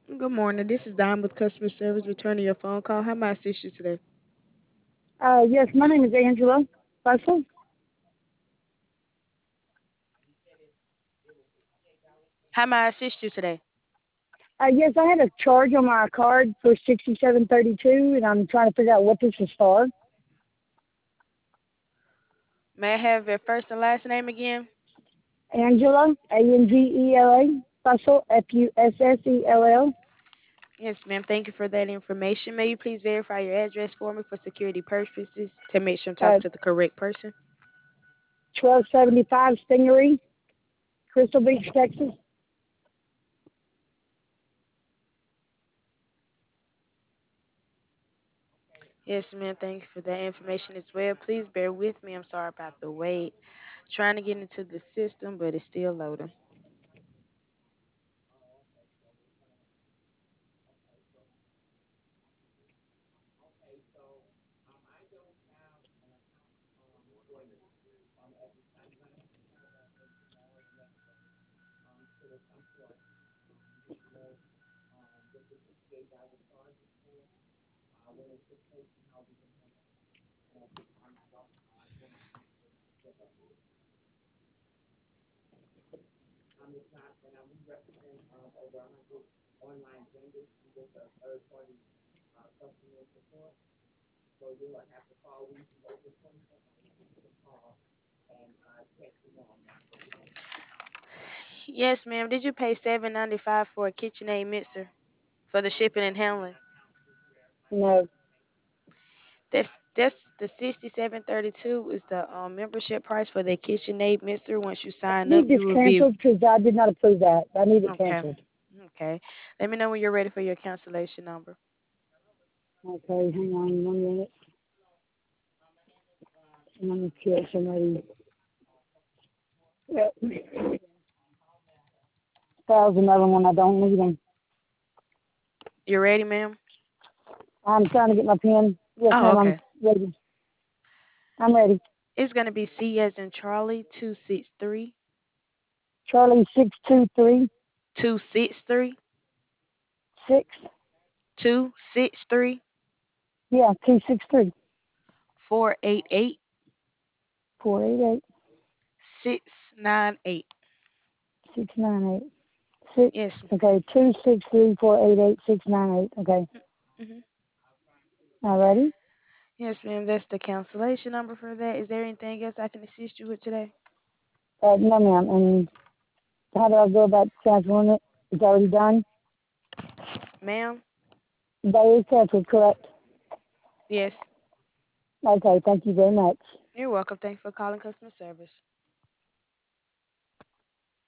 Good morning. This is Dime with customer service returning your phone call. How may I assist you today? Yes, my name is Angela Fussell. How may I assist you today? Yes, I had a charge on my card for 6732, and I'm trying to figure out what this is for. May I have your first and last name again? Angela, Angela, Fussell, Fussell. Yes, ma'am. Thank you for that information. May you please verify your address for me for security purposes to make sure I'm talking uh, to the correct person? 1275 Stingery, Crystal Beach, Texas. Yes, ma'am. Thank you for that information as well. Please bear with me. I'm sorry about the wait. Trying to get into the system, but it's still loading. Yes, ma'am. Did you pay $7.95 for a KitchenAid mixer for the shipping and handling? No, That's the 6732 is the membership price for the KitchenAid mixer. Once you I sign up, need this you will be canceled because I did not approve that. I need it okay. canceled. Okay. Let me know when you're ready for your cancellation number. Okay, hang on 1 minute. Let me kill somebody. Yeah, 1,000 of them when I don't need them. You ready, ma'am? I'm trying to get my pen. Yes, Oh, ma'am, I'm okay. ready. I'm ready. It's gonna be C as in Charlie 263 Charlie 623 263 6. 263 Yeah, 263 488 488 698. 698 6. Yes. Okay, 263 488 698. Okay, Hmm. all righty. Yes, ma'am. That's the cancellation number for that. Is there anything else I can assist you with today? No, ma'am. And how do I go about canceling it? It's already done. Ma'am? That is canceled, correct? Yes. Okay, thank you very much. You're welcome. Thanks for calling customer service.